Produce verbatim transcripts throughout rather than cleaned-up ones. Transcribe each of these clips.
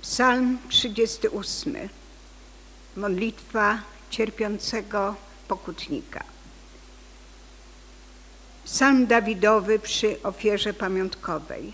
Psalm trzydziesty ósmy. Modlitwa cierpiącego pokutnika. Psalm Dawidowy przy ofierze pamiątkowej.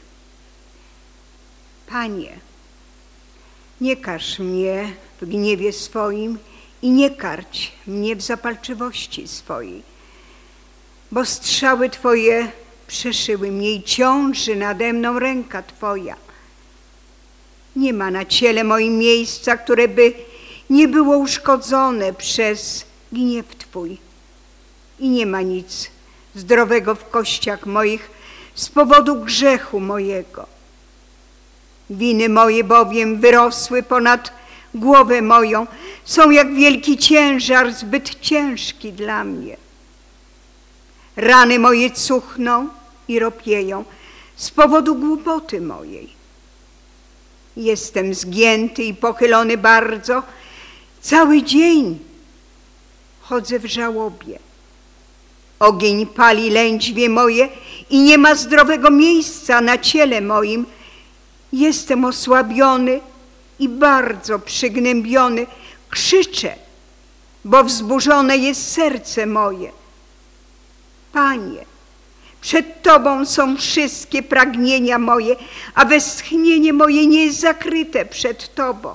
Panie, nie karz mnie w gniewie swoim i nie karć mnie w zapalczywości swojej, bo strzały Twoje przeszyły mnie i ciąży nade mną ręka Twoja. Nie ma na ciele moim miejsca, które by nie było uszkodzone przez gniew Twój. I nie ma nic zdrowego w kościach moich z powodu grzechu mojego. Winy moje bowiem wyrosły ponad głowę moją, są jak wielki ciężar, zbyt ciężki dla mnie. Rany moje cuchną i ropieją z powodu głupoty mojej. Jestem zgięty i pochylony bardzo, cały dzień chodzę w żałobie. Ogień pali lędźwie moje i nie ma zdrowego miejsca na ciele moim. Jestem osłabiony i bardzo przygnębiony. Krzyczę, bo wzburzone jest serce moje. Panie, przed Tobą są wszystkie pragnienia moje, a westchnienie moje nie jest zakryte przed Tobą.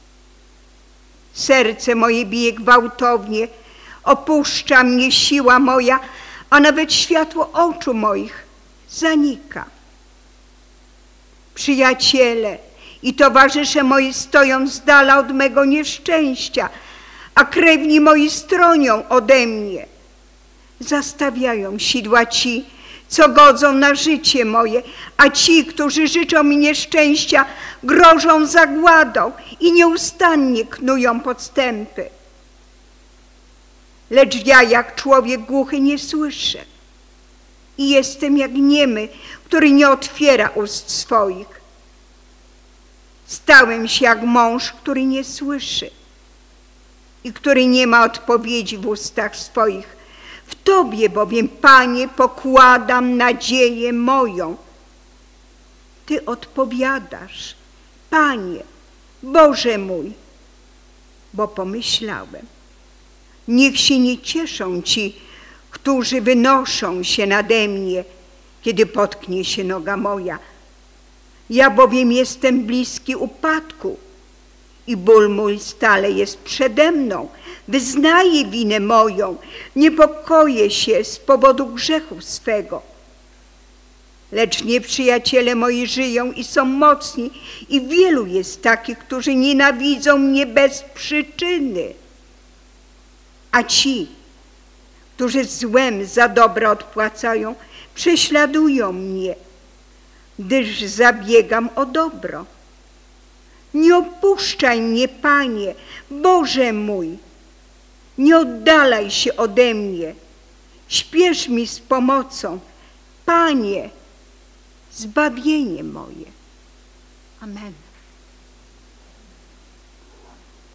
Serce moje bije gwałtownie, opuszcza mnie siła moja, a nawet światło oczu moich zanika. Przyjaciele i towarzysze moi stoją z dala od mego nieszczęścia, a krewni moi stronią ode mnie. Zastawiają sidła ci, co godzą na życie moje, a ci, którzy życzą mi nieszczęścia, grożą zagładą i nieustannie knują podstępy. Lecz ja, jak człowiek głuchy, nie słyszę i jestem jak niemy, który nie otwiera ust swoich. Stałem się jak mąż, który nie słyszy i który nie ma odpowiedzi w ustach swoich. W Tobie bowiem, Panie, pokładam nadzieję moją. Ty odpowiadasz, Panie, Boże mój, bo pomyślałem. Niech się nie cieszą ci, którzy wynoszą się nade mnie, kiedy potknie się noga moja. Ja bowiem jestem bliski upadku i ból mój stale jest przede mną. Wyznaję winę moją, niepokoję się z powodu grzechu swego. Lecz nieprzyjaciele moi żyją i są mocni i wielu jest takich, którzy nienawidzą mnie bez przyczyny. A ci, którzy złem za dobro odpłacają, prześladują mnie, gdyż zabiegam o dobro. Nie opuszczaj mnie, Panie, Boże mój, nie oddalaj się ode mnie. Śpiesz mi z pomocą, Panie, zbawienie moje. Amen.